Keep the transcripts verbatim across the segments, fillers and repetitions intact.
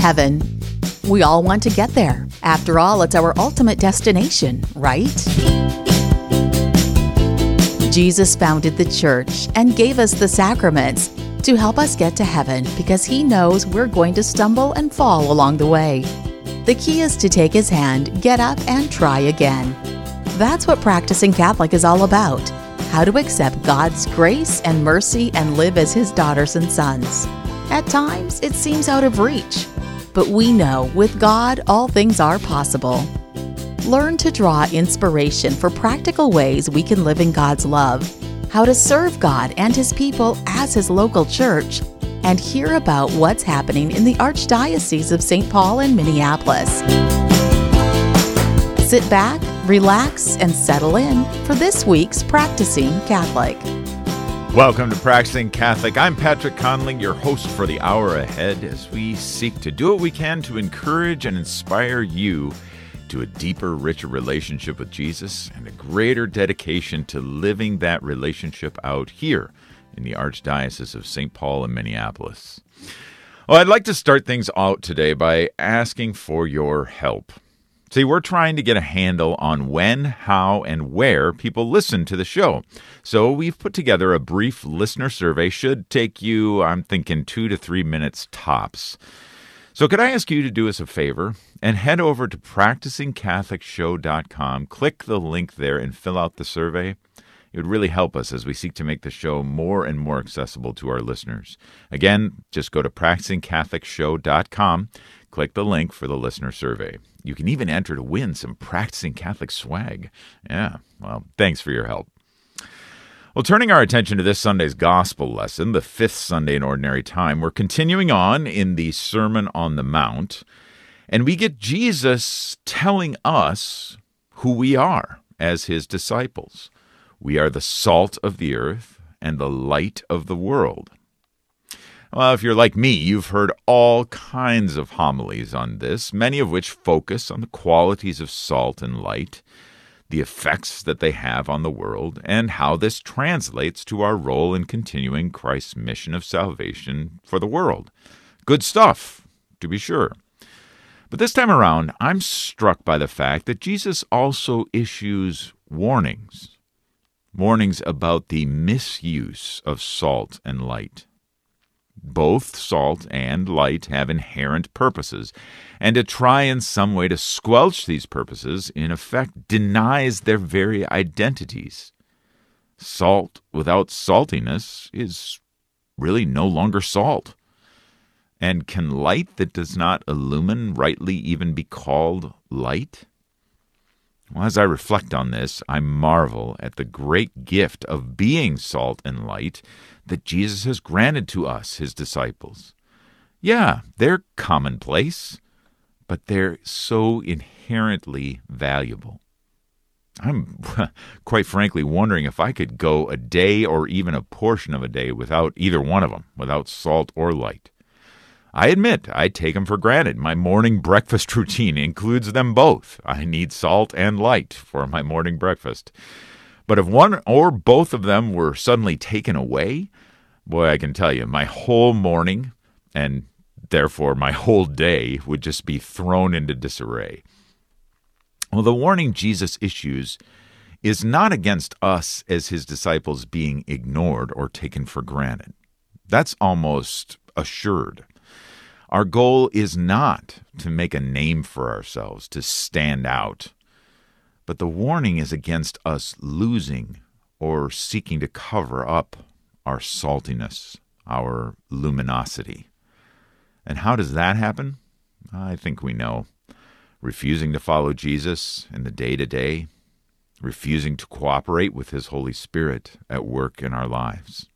heaven. We all want to get there. After all, it's our ultimate destination, right? Jesus founded the church and gave us the sacraments to help us get to heaven because he knows we're going to stumble and fall along the way. The key is to take his hand, get up, and try again. That's what practicing Catholic is all about. How to accept God's grace and mercy and live as his daughters and sons. At times, it seems out of reach. But we know with God, all things are possible. Learn to draw inspiration for practical ways we can live in God's love, how to serve God and his people as his local church, and hear about what's happening in the Archdiocese of Saint Paul and Minneapolis. Sit back, relax, and settle in for this week's Practicing Catholic. Welcome to Practicing Catholic. I'm Patrick Conley, your host for the hour ahead, as we seek to do what we can to encourage and inspire you to a deeper, richer relationship with Jesus and a greater dedication to living that relationship out here in the Archdiocese of Saint Paul and Minneapolis. Well, I'd like to start things out today by asking for your help. See, we're trying to get a handle on when, how, and where people listen to the show. So we've put together a brief listener survey. Should take you, I'm thinking, two to three minutes tops. So could I ask you to do us a favor and head over to practicing catholic show dot com, click the link there, and fill out the survey? It would really help us as we seek to make the show more and more accessible to our listeners. Again, just go to practicing catholic show dot com, click the link for the listener survey. You can even enter to win some Practicing Catholic swag. Yeah, well, thanks for your help. Well, turning our attention to this Sunday's Gospel lesson, the fifth Sunday in Ordinary Time, we're continuing on in the Sermon on the Mount, and we get Jesus telling us who we are as his disciples. We are the salt of the earth and the light of the world. Well, if you're like me, you've heard all kinds of homilies on this, many of which focus on the qualities of salt and light, the effects that they have on the world, and how this translates to our role in continuing Christ's mission of salvation for the world. Good stuff, to be sure. But this time around, I'm struck by the fact that Jesus also issues warnings. Warnings about the misuse of salt and light. Both salt and light have inherent purposes, and to try in some way to squelch these purposes, in effect, denies their very identities. Salt without saltiness is really no longer salt. And can light that does not illumine rightly even be called light? Well, as I reflect on this, I marvel at the great gift of being salt and light that Jesus has granted to us, his disciples. Yeah, they're commonplace, but they're so inherently valuable. I'm quite frankly wondering if I could go a day or even a portion of a day without either one of them, without salt or light. I admit I take them for granted. My morning breakfast routine includes them both. I need salt and light for my morning breakfast. But if one or both of them were suddenly taken away, boy, I can tell you, my whole morning, and therefore my whole day, would just be thrown into disarray. Well, the warning Jesus issues is not against us as his disciples being ignored or taken for granted. That's almost assured. Our goal is not to make a name for ourselves, to stand out. But the warning is against us losing or seeking to cover up our saltiness, our luminosity. And how does that happen? I think we know. Refusing to follow Jesus in the day-to-day, refusing to cooperate with his Holy Spirit at work in our lives.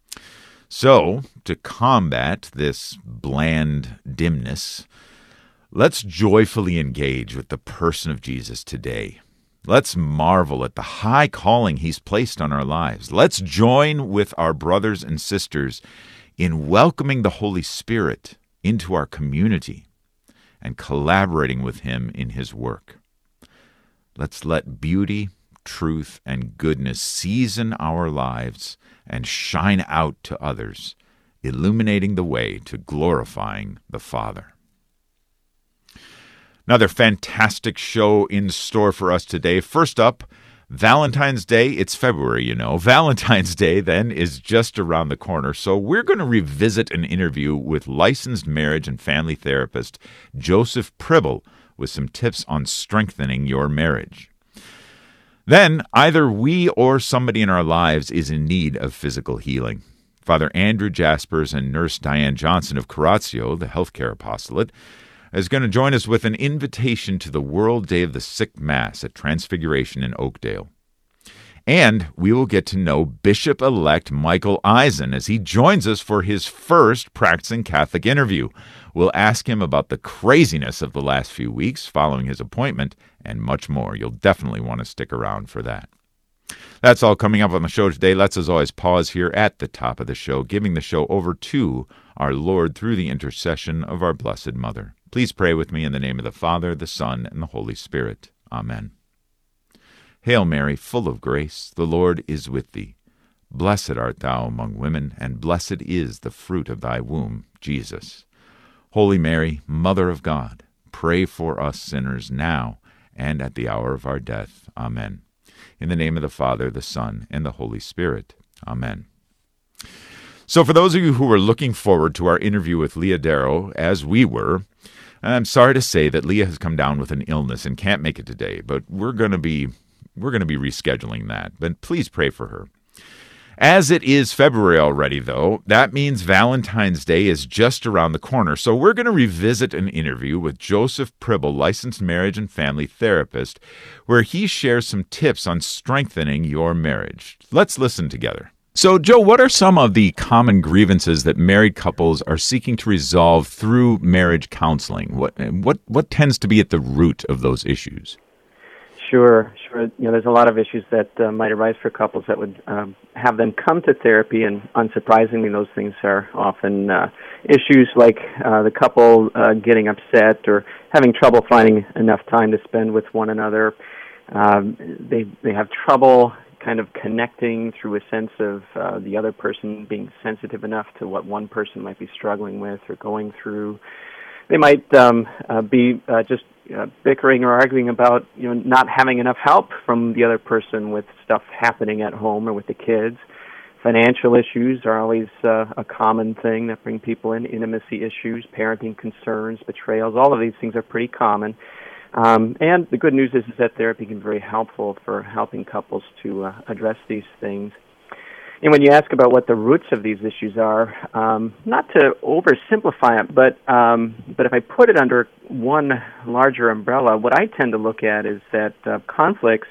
So, to combat this bland dimness, let's joyfully engage with the person of Jesus today. Let's marvel at the high calling he's placed on our lives. Let's join with our brothers and sisters in welcoming the Holy Spirit into our community and collaborating with him in his work. Let's let beauty, truth, and goodness season our lives and shine out to others, illuminating the way to glorifying the Father. Another fantastic show in store for us today. First up, Valentine's Day. It's February, you know. Valentine's Day, then, is just around the corner. So we're going to revisit an interview with licensed marriage and family therapist Joseph Pribble with some tips on strengthening your marriage. Then, either we or somebody in our lives is in need of physical healing. Father Andrew Jaspers and Nurse Diane Johnson of Curatio, the healthcare apostolate, is going to join us with an invitation to the World Day of the Sick Mass at Transfiguration in Oakdale. And we will get to know Bishop-elect Michael Eisen as he joins us for his first Practicing Catholic interview. We'll ask him about the craziness of the last few weeks following his appointment and much more. You'll definitely want to stick around for that. That's all coming up on the show today. Let's, as always, pause here at the top of the show, giving the show over to our Lord through the intercession of our Blessed Mother. Please pray with me in the name of the Father, the Son, and the Holy Spirit. Amen. Hail Mary, full of grace, the Lord is with thee. Blessed art thou among women, and blessed is the fruit of thy womb, Jesus. Holy Mary, Mother of God, pray for us sinners now and at the hour of our death. Amen. In the name of the Father, the Son, and the Holy Spirit. Amen. So for those of you who were looking forward to our interview with Leah Darrow, as we were, I'm sorry to say that Leah has come down with an illness and can't make it today, but we're going to be we're going to be rescheduling that. But please pray for her. As it is February already, though, that means Valentine's Day is just around the corner. So we're going to revisit an interview with Joseph Pribble, licensed marriage and family therapist, where he shares some tips on strengthening your marriage. Let's listen together. So, Joe, what are some of the common grievances that married couples are seeking to resolve through marriage counseling? What what what tends to be at the root of those issues? Sure, sure. You know, there's a lot of issues that uh, might arise for couples that would um, have them come to therapy, and unsurprisingly, those things are often uh, issues like uh, the couple uh, getting upset or having trouble finding enough time to spend with one another. Um, they they have trouble kind of connecting through a sense of uh, the other person being sensitive enough to what one person might be struggling with or going through. They might um, uh, be uh, just uh, bickering or arguing about, you know, not having enough help from the other person with stuff happening at home or with the kids. Financial issues are always uh, a common thing that bring people in. Intimacy issues, parenting concerns, betrayals, all of these things are pretty common. Um, and the good news is, is that therapy can be very helpful for helping couples to uh, address these things. And when you ask about what the roots of these issues are, um, not to oversimplify it, but um, but if I put it under one larger umbrella, what I tend to look at is that uh, conflicts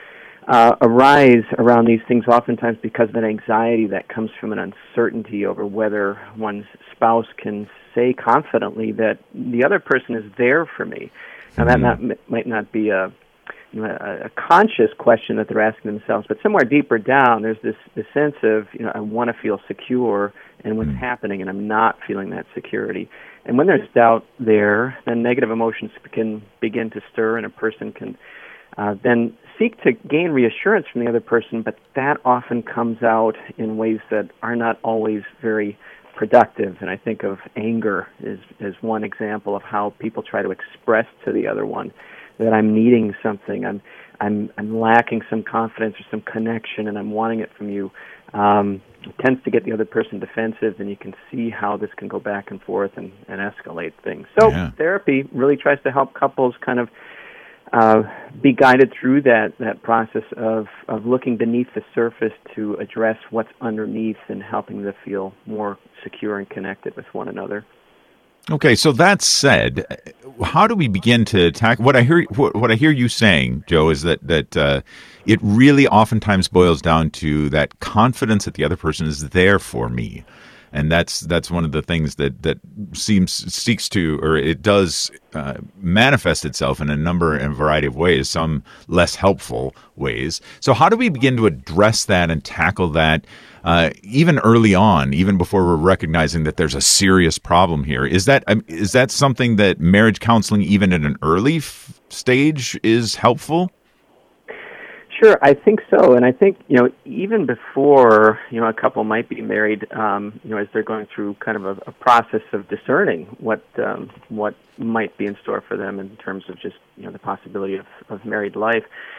uh, arise around these things oftentimes because of an anxiety that comes from an uncertainty over whether one's spouse can say confidently that the other person is there for me. Now, that not, might not be a, you know, a, a conscious question that they're asking themselves, but somewhere deeper down, there's this, this sense of, you know, I want to feel secure in what's mm. happening, and I'm not feeling that security. And when there's doubt there, then negative emotions can begin to stir, and a person can uh, then seek to gain reassurance from the other person, but that often comes out in ways that are not always very productive. And I think of anger as, as one example of how people try to express to the other one that I'm needing something, I'm I'm I'm lacking some confidence or some connection, and I'm wanting it from you. Um, it tends to get the other person defensive, and you can see how this can go back and forth and, and escalate things. So yeah. Therapy really tries to help couples kind of Uh, be guided through that, that process of, of looking beneath the surface to address what's underneath and helping them feel more secure and connected with one another. Okay, so that said, how do we begin to tackle what I hear? What, what I hear you saying, Joe, is that that uh, it really oftentimes boils down to that confidence that the other person is there for me. And that's that's one of the things that, that seems seeks to, or it does uh, manifest itself in a number and variety of ways, some less helpful ways. So how do we begin to address that and tackle that uh, even early on, even before we're recognizing that there's a serious problem here? Is that um, is that something that marriage counseling, even at an early f- stage, is helpful? Sure, I think so, and I think you know even before you know a couple might be married, um, you know as they're going through kind of a, a process of discerning what um, what might be in store for them in terms of just you know the possibility of, of married life.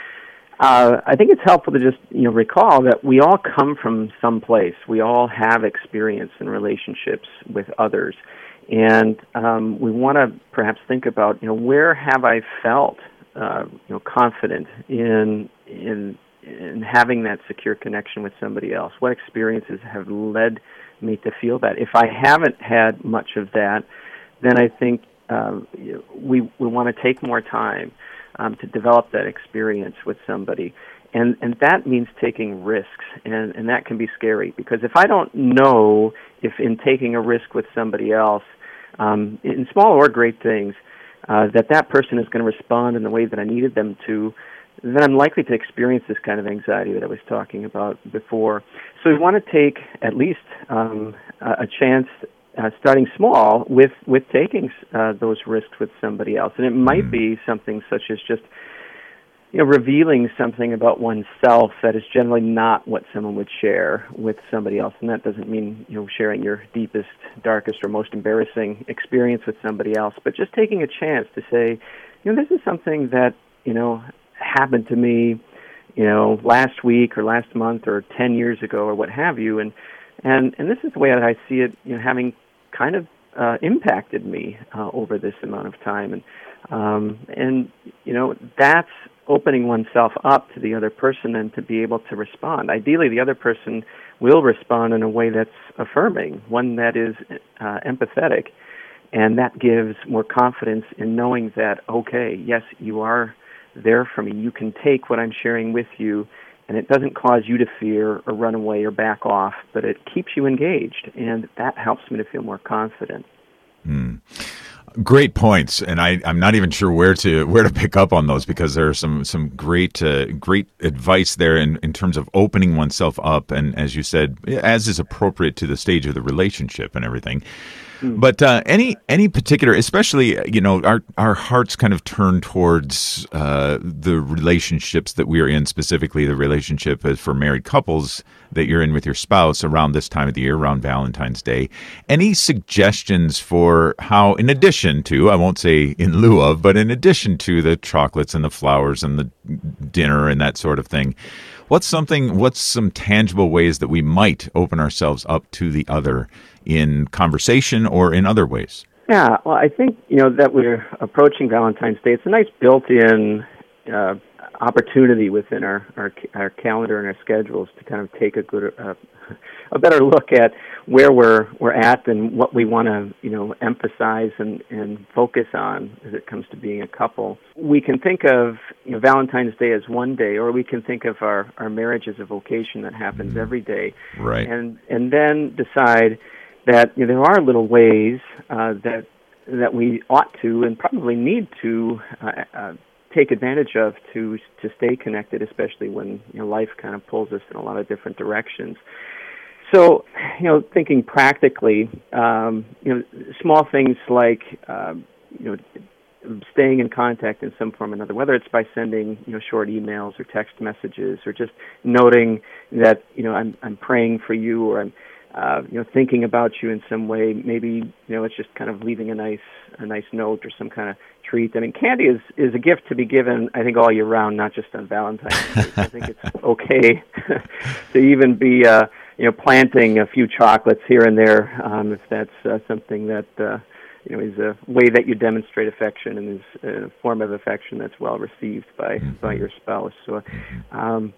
Uh, I think it's helpful to just you know recall that we all come from some place. We all have experience in relationships with others, and um, we want to perhaps think about you know where have I felt uh, you know confident in in in having that secure connection with somebody else. What experiences have led me to feel that? If I haven't had much of that, then I think uh, we we want to take more time um, to develop that experience with somebody. And and that means taking risks, and, and that can be scary, because if I don't know if in taking a risk with somebody else, um, in small or great things, uh, that that person is going to respond in the way that I needed them to, then I'm likely to experience this kind of anxiety that I was talking about before. So we want to take at least um, a chance, uh, starting small, with, with taking uh, those risks with somebody else. And it might be something such as just you know, revealing something about oneself that is generally not what someone would share with somebody else. And that doesn't mean, you know, sharing your deepest, darkest, or most embarrassing experience with somebody else, but just taking a chance to say, you know, this is something that, you know, happened to me, you know, last week or last month or ten years ago or what have you. And, and, and this is the way that I see it, you know, having kind of uh, impacted me uh, over this amount of time. And, um, and, you know, that's opening oneself up to the other person and to be able to respond. Ideally, the other person will respond in a way that's affirming, one that is uh, empathetic, and that gives more confidence in knowing that, okay, yes, you are there for me. You can take what I'm sharing with you, and it doesn't cause you to fear or run away or back off, but it keeps you engaged, and that helps me to feel more confident. Hmm. Great points, and I, I'm not even sure where to where to pick up on those, because there are some some great uh, great advice there in, in terms of opening oneself up, and as you said, as is appropriate to the stage of the relationship and everything. Mm. But uh, any any particular, especially, you know, our our hearts kind of turn towards uh, the relationships that we are in, specifically the relationship for married couples that you're in with your spouse around this time of the year, around Valentine's Day. Any suggestions for how, in addition to, I won't say in lieu of, but in addition to the chocolates and the flowers and the dinner and that sort of thing, what's something, what's some tangible ways that we might open ourselves up to the other in conversation or in other ways? Yeah, well, I think, you know, that we're approaching Valentine's Day. It's a nice built-in uh, opportunity within our, our our calendar and our schedules to kind of take a good, uh, a better look at where we're we're at and what we want to, you know, emphasize and, and focus on as it comes to being a couple. We can think of, you know, Valentine's Day as one day, or we can think of our, our marriage as a vocation that happens every day. Right. And and then decide that, you know, there are little ways uh, that that we ought to and probably need to uh, uh, take advantage of to to stay connected, especially when, you know, life kind of pulls us in a lot of different directions. So, you know, thinking practically, um, you know, small things like, uh, you know, staying in contact in some form or another, whether it's by sending, you know, short emails or text messages, or just noting that, you know, I'm I'm praying for you, or I'm Uh, you know, thinking about you in some way. Maybe, you know, it's just kind of leaving a nice, a nice note or some kind of treat. I mean, candy is, is a gift to be given, I think, all year round, not just on Valentine's Day. I think it's okay to even be, uh, you know, planting a few chocolates here and there, um, if that's uh, something that, uh, you know, is a way that you demonstrate affection and is a form of affection that's well received by, by your spouse. So, um,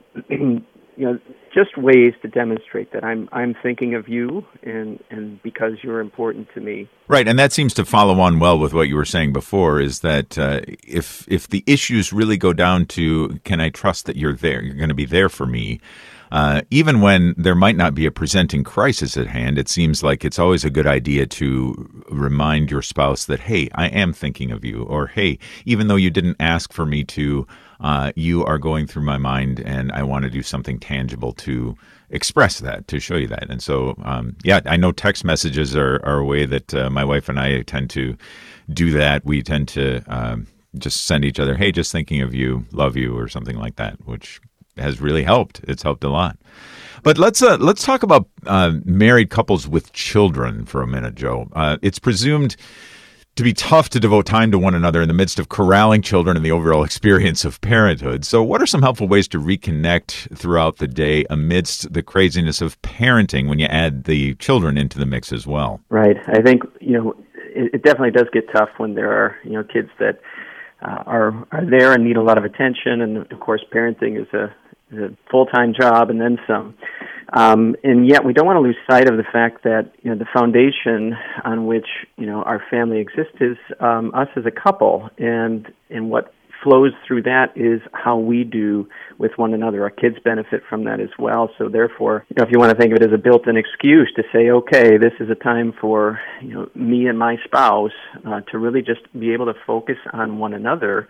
you know, just ways to demonstrate that I'm I'm thinking of you, and, and because you're important to me. Right, and that seems to follow on well with what you were saying before, is that uh, if if the issues really go down to, can I trust that you're there, you're going to be there for me, uh, even when there might not be a presenting crisis at hand, it seems like it's always a good idea to remind your spouse that, hey, I am thinking of you, or hey, even though you didn't ask for me to, Uh, you are going through my mind, and I want to do something tangible to express that, to show you that. And so, um, yeah, I know text messages are, are a way that uh, my wife and I tend to do that. We tend to um, just send each other, hey, just thinking of you, love you, or something like that, which has really helped. It's helped a lot. But let's uh, let's talk about uh, married couples with children for a minute, Joe. Uh, it's presumed to be tough to devote time to one another in the midst of corralling children and the overall experience of parenthood. So what are some helpful ways to reconnect throughout the day amidst the craziness of parenting when you add the children into the mix as well? Right. I think, you know, it, it definitely does get tough when there are, you know, kids that uh, are are there and need a lot of attention. And, of course, parenting is a, is a full-time job and then some. Um, and yet we don't want to lose sight of the fact that, you know, the foundation on which, you know, our family exists is um, us as a couple, and and what flows through that is how we do with one another. Our kids benefit from that as well. So therefore, you know, if you want to think of it as a built-in excuse to say, okay, this is a time for, you know, me and my spouse uh, to really just be able to focus on one another.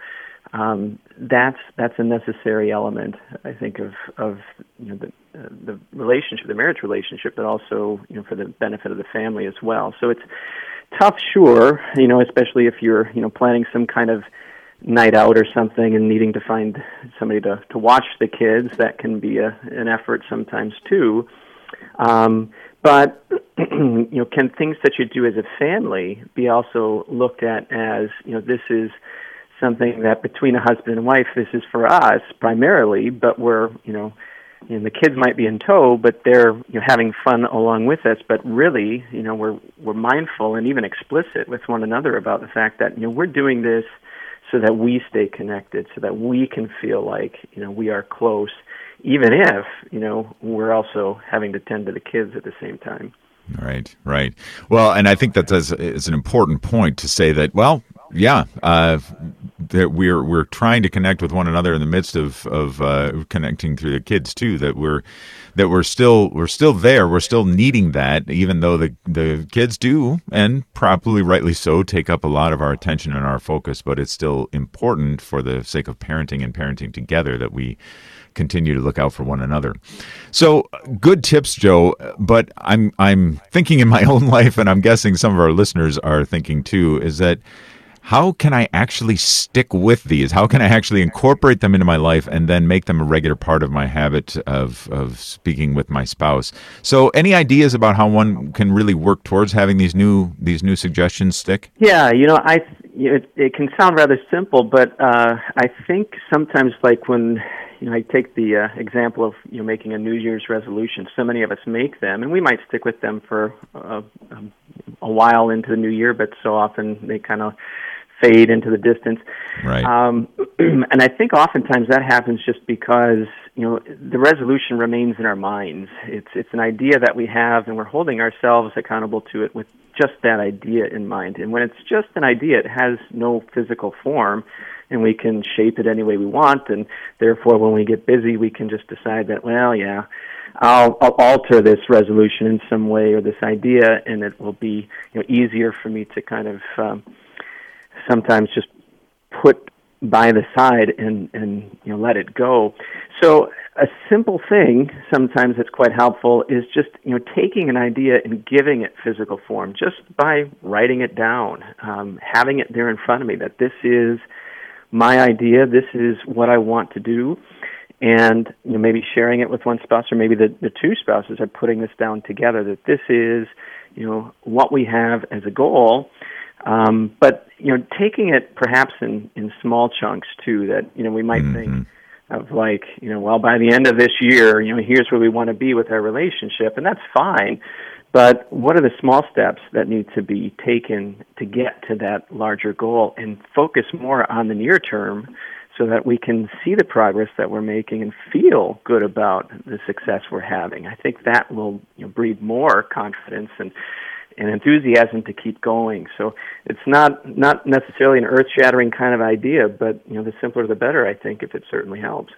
Um, that's that's a necessary element, I think, of of you know the uh, the relationship, the marriage relationship, but also, you know, for the benefit of the family as well. So it's tough, sure, you know, especially if you're, you know, planning some kind of night out or something and needing to find somebody to to watch the kids. That can be a an effort sometimes too. Um, but you know, can things that you do as a family be also looked at as, you know, this is something that between a husband and wife, this is for us primarily, but we're, you know, you know, the kids might be in tow, but they're, you know, having fun along with us. But really, you know, we're we're mindful and even explicit with one another about the fact that, you know, we're doing this so that we stay connected, so that we can feel like, you know, we are close, even if, you know, we're also having to tend to the kids at the same time. Right, right. Well, and I think that is, is an important point to say that, well, yeah, uh, that we're we're trying to connect with one another in the midst of of uh, connecting through the kids too. That we're that we're still we're still there. We're still needing that, even though the the kids do, and probably rightly so, take up a lot of our attention and our focus. But it's still important for the sake of parenting and parenting together that we continue to look out for one another. So good tips, Joe, but I'm I'm thinking in my own life, and I'm guessing some of our listeners are thinking too, is that how can I actually stick with these? How can I actually incorporate them into my life and then make them a regular part of my habit of of speaking with my spouse? So any ideas about how one can really work towards having these new these new suggestions stick? Yeah, you know, I it, it can sound rather simple, but uh, I think sometimes, like when, you know, I take the uh, example of, you know, making a New Year's resolution. So many of us make them, and we might stick with them for uh, a while into the new year, but so often they kind of fade into the distance. Right. Um, and I think oftentimes that happens just because, you know, the resolution remains in our minds. It's it's an idea that we have, and we're holding ourselves accountable to it with just that idea in mind. And when it's just an idea, it has no physical form, and we can shape it any way we want. And therefore, when we get busy, we can just decide that, well, yeah, I'll, I'll alter this resolution in some way or this idea, and it will be, you know, easier for me to kind of um, sometimes just put by the side and, and you know, let it go. So a simple thing sometimes that's quite helpful is just, you know, taking an idea and giving it physical form just by writing it down, um, having it there in front of me that this is my idea, this is what I want to do, and, you know, maybe sharing it with one spouse, or maybe the, the two spouses are putting this down together, that this is, you know, what we have as a goal. Um, but, you know, taking it perhaps in, in small chunks, too, that, you know, we might mm-hmm. think of like, you know, well, by the end of this year, you know, here's where we want to be with our relationship, and that's fine. But what are the small steps that need to be taken to get to that larger goal, and focus more on the near term so that we can see the progress that we're making and feel good about the success we're having? I think that will, you know, breed more confidence and and enthusiasm to keep going. So it's not not necessarily an earth-shattering kind of idea, but, you know, the simpler the better, I think, if it certainly helps.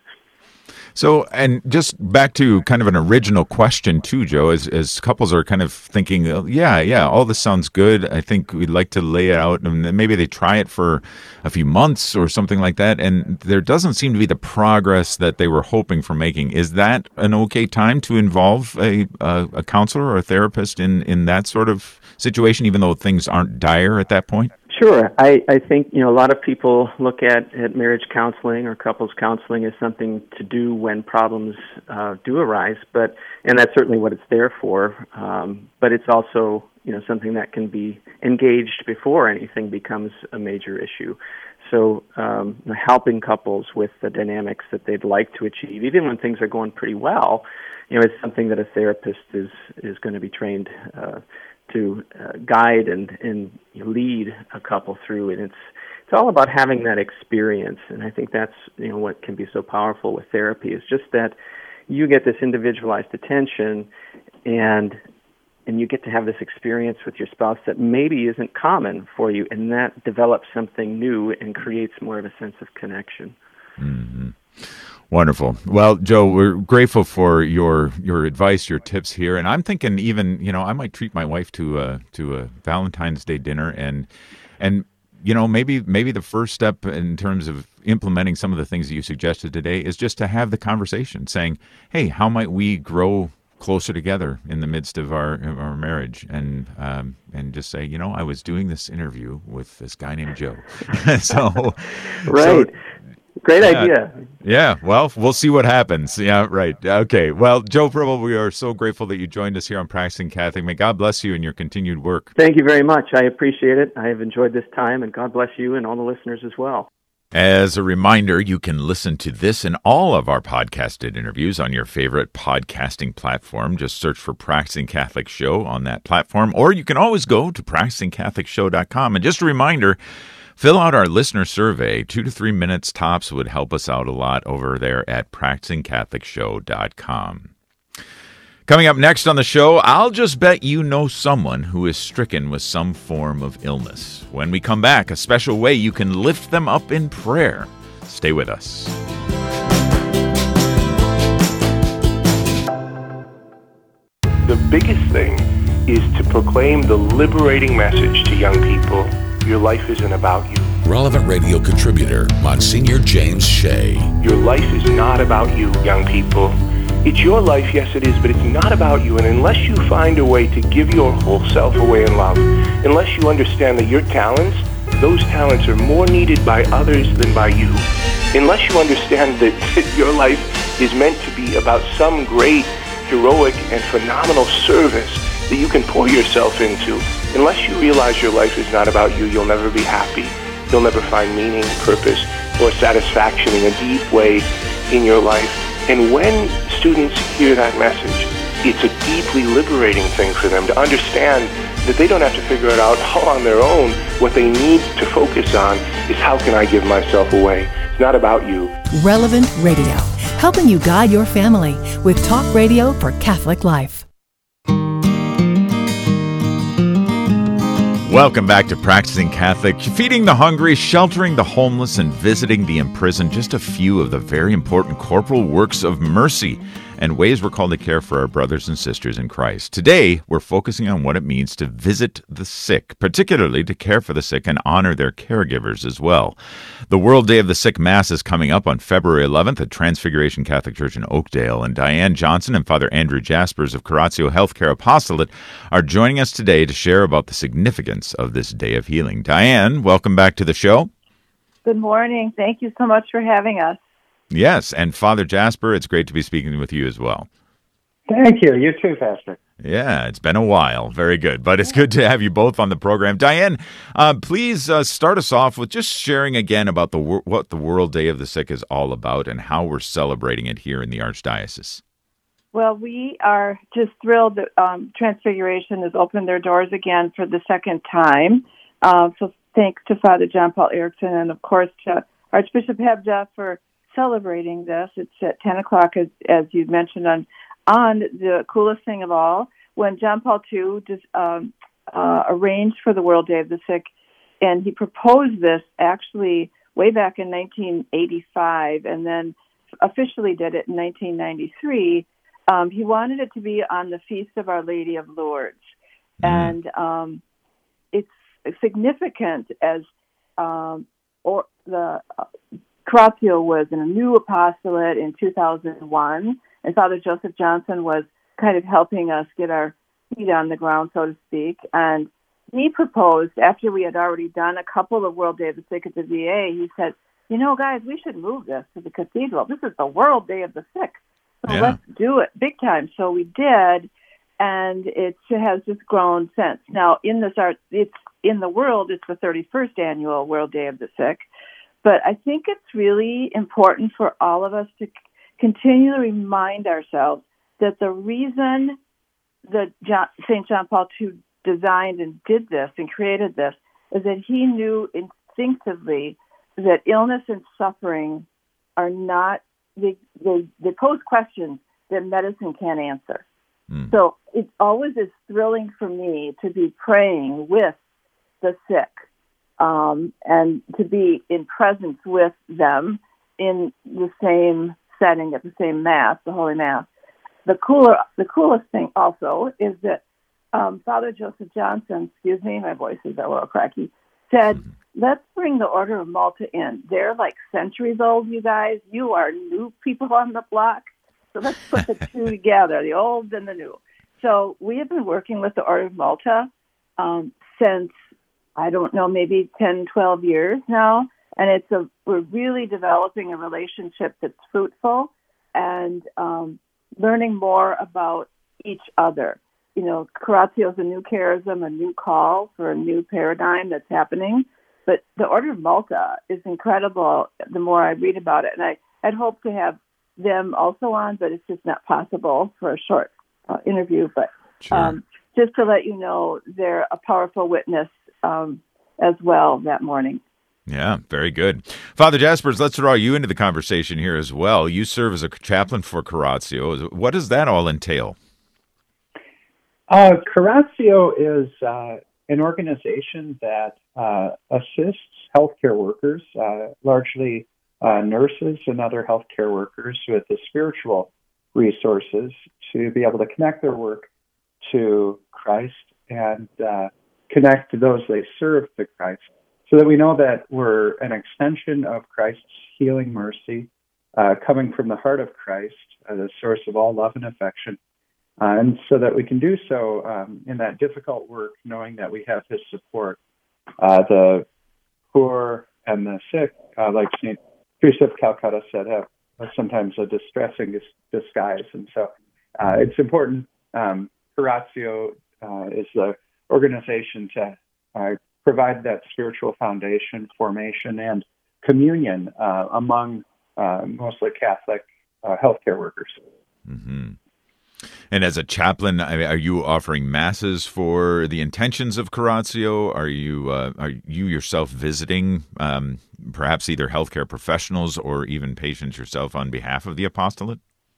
So, and just back to kind of an original question too, Joe, as, as couples are kind of thinking, yeah, yeah, all this sounds good. I think we'd like to lay it out, and maybe they try it for a few months or something like that, and there doesn't seem to be the progress that they were hoping for making. Is that an okay time to involve a a, a counselor or a therapist in, in that sort of situation, even though things aren't dire at that point? Sure. I, I think, you know, a lot of people look at, at marriage counseling or couples counseling as something to do when problems uh, do arise, but and that's certainly what it's there for. Um, but it's also, you know, something that can be engaged before anything becomes a major issue. So um, helping couples with the dynamics that they'd like to achieve, even when things are going pretty well, you know, it's something that a therapist is, is going to be trained uh to uh, guide and, and lead a couple through, and it's it's all about having that experience. And I think that's, you know, what can be so powerful with therapy is just that you get this individualized attention, and and you get to have this experience with your spouse that maybe isn't common for you, and that develops something new and creates more of a sense of connection. Mm-hmm. Wonderful. Well, Joe, we're grateful for your your advice, your tips here, and I'm thinking even, you know, I might treat my wife to a to a Valentine's Day dinner, and and you know, maybe maybe the first step in terms of implementing some of the things that you suggested today is just to have the conversation, saying, "Hey, how might we grow closer together in the midst of our of our marriage?" And um, and just say, you know, I was doing this interview with this guy named Joe. so, right. So, Great yeah, idea. Yeah, well, we'll see what happens. Yeah, right. Okay. Well, Joe Pribble, we are so grateful that you joined us here on Practicing Catholic. May God bless you in your continued work. Thank you very much. I appreciate it. I have enjoyed this time, and God bless you and all the listeners as well. As a reminder, you can listen to this and all of our podcasted interviews on your favorite podcasting platform. Just search for Practicing Catholic Show on that platform, or you can always go to practicing catholic show dot com. And just a reminder, fill out our listener survey. Two to three minutes tops would help us out a lot over there at practicing catholic show dot com. Coming up next on the show, I'll just bet you know someone who is stricken with some form of illness. When we come back, a special way you can lift them up in prayer. Stay with us. The biggest thing is to proclaim the liberating message to young people. Your life isn't about you. Relevant Radio contributor, Monsignor James Shea. Your life is not about you, young people. It's your life, yes it is, but it's not about you. And unless you find a way to give your whole self away in love, unless you understand that your talents, those talents are more needed by others than by you, unless you understand that, that your life is meant to be about some great, heroic, and phenomenal service that you can pour yourself into, unless you realize your life is not about you, you'll never be happy. You'll never find meaning, purpose, or satisfaction in a deep way in your life. And when students hear that message, it's a deeply liberating thing for them to understand that they don't have to figure it out all on their own. What they need to focus on is, how can I give myself away? It's not about you. Relevant Radio, helping you guide your family with talk radio for Catholic life. Welcome back to Practicing Catholic, feeding the hungry, sheltering the homeless, and visiting the imprisoned. Just a few of the very important corporal works of mercy and ways we're called to care for our brothers and sisters in Christ. Today, we're focusing on what it means to visit the sick, particularly to care for the sick and honor their caregivers as well. The World Day of the Sick Mass is coming up on February eleventh at Transfiguration Catholic Church in Oakdale, and Diane Johnson and Father Andrew Jaspers of Curatio Healthcare Apostolate are joining us today to share about the significance of this day of healing. Diane, welcome back to the show. Good morning. Thank you so much for having us. Yes, and Father Jasper, it's great to be speaking with you as well. Thank you. You too, Pastor. Yeah, it's been a while. Very good. But it's good to have you both on the program. Diane, uh, please uh, start us off with just sharing again about the what the World Day of the Sick is all about and how we're celebrating it here in the Archdiocese. Well, we are just thrilled that um, Transfiguration has opened their doors again for the second time. Uh, so thanks to Father John Paul Erickson and, of course, to Archbishop Hebda for celebrating this. It's at ten o'clock, as, as you mentioned, on on the coolest thing of all, when John Paul the Second just, um, uh, arranged for the World Day of the Sick, and he proposed this actually way back in nineteen eighty-five, and then officially did it in nineteen ninety-three. Um, he wanted it to be on the Feast of Our Lady of Lourdes, mm. and um, it's significant as um, or the uh, Curatio was in a new apostolate in two thousand one, and Father Joseph Johnson was kind of helping us get our feet on the ground, so to speak. And he proposed, after we had already done a couple of World Day of the Sick at the V A, he said, you know, guys, we should move this to the cathedral. This is the World Day of the Sick. So Yeah. let's do it big time. So we did, and it has just grown since. Now, in this art, it's in the world, it's the thirty-first annual World Day of the Sick. But I think it's really important for all of us to c- continually remind ourselves that the reason that John, Saint John Paul the Second designed and did this and created this is that he knew instinctively that illness and suffering are not, they, they, they pose questions that medicine can't answer. Mm. So it always is thrilling for me to be praying with the sick um, and to be in presence with them in the same setting at the same Mass, the Holy Mass. The cooler, the coolest thing also is that um, Father Joseph Johnson, excuse me, my voice is a little cracky, said, let's bring the Order of Malta in. They're like centuries old, you guys. You are new people on the block. So let's put the two together, the old and the new. So we have been working with the Order of Malta um, since, I don't know, maybe ten, twelve years now. And it's a we're really developing a relationship that's fruitful and um, learning more about each other. You know, Curatio is a new charism, a new call for a new paradigm that's happening. But the Order of Malta is incredible the more I read about it. And I, I'd hope to have them also on, but it's just not possible for a short uh, interview. But sure. um, just to let you know, they're a powerful witness um, as well that morning. Yeah, very good. Father Jaspers, let's draw you into the conversation here as well. You serve as a chaplain for Curatio. What does that all entail? Uh, Curatio is uh, an organization that uh, assists healthcare workers, uh, largely uh, nurses and other healthcare workers, with the spiritual resources to be able to connect their work to Christ and uh, connect those they serve to Christ, so that we know that we're an extension of Christ's healing mercy, uh, coming from the heart of Christ, uh, the source of all love and affection. Uh, and so that we can do so um, in that difficult work, knowing that we have his support. Uh, the poor and the sick, uh, like Saint Teresa of Calcutta said, have sometimes a distressing dis- disguise. And so uh, it's important. Um, Curatio uh, is the organization to uh, provide that spiritual foundation, formation, and communion uh, among uh, mostly Catholic uh, healthcare workers. Mm-hmm. And as a chaplain, I mean, are you offering masses for the intentions of Curatio? Are you uh, are you yourself visiting um, perhaps either healthcare professionals or even patients yourself on behalf of the apostolate?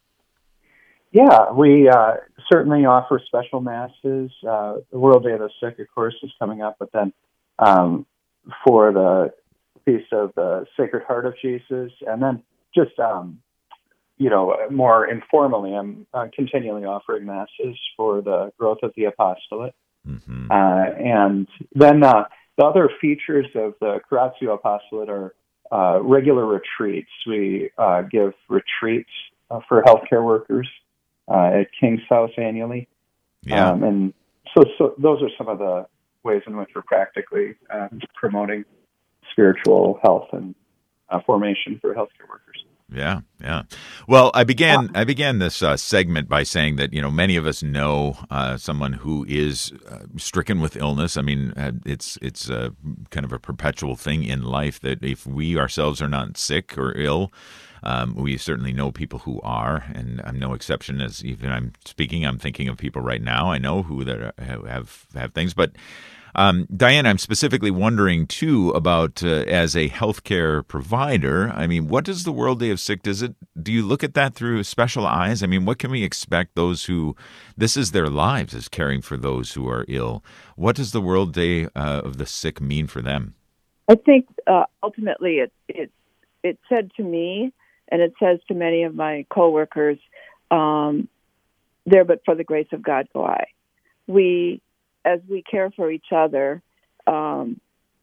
Yeah, we uh, certainly offer special masses. Uh, the World Day of the Sick, of course, is coming up, but then um, for the Feast of the Sacred Heart of Jesus, and then just um, you know, more informally, I'm uh, continually offering masses for the growth of the apostolate. Mm-hmm. Uh, and then uh, the other features of the Curatio apostolate are uh, regular retreats. We uh, give retreats uh, for healthcare workers uh, at King's House annually. Yeah. Um, and so, so those are some of the ways in which we're practically uh, promoting spiritual health and uh, formation for healthcare workers. Yeah, yeah. Well, I began I began this uh, segment by saying that, you know, many of us know uh, someone who is uh, stricken with illness. I mean, uh, it's it's uh, kind of a perpetual thing in life that if we ourselves are not sick or ill, um, we certainly know people who are, and I'm no exception. As even I'm speaking, I'm thinking of people right now I know who that are, have have things, but. Um, Diane, I'm specifically wondering, too, about uh, as a healthcare provider, I mean, what does the World Day of Sick, does it, do you look at that through special eyes? I mean, what can we expect those who, this is their lives, is caring for those who are ill. What does the World Day uh, of the Sick mean for them? I think uh, ultimately it, it, it said to me, and it says to many of my coworkers, um, there but for the grace of God go I. We... As we care for each other, um,